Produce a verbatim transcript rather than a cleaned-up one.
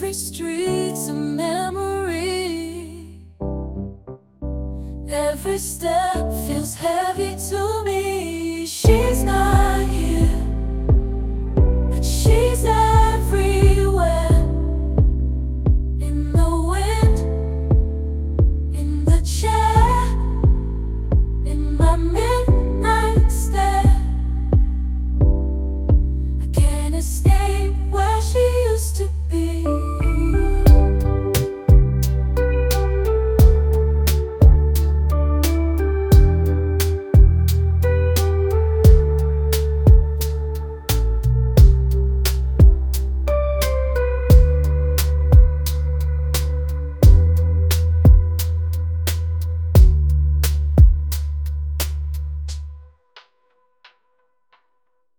every street's a memory. Every step feels heavy to me. She's not here, but she's everywhere. In the wind, in the chair, in my midnight stare. I can't escape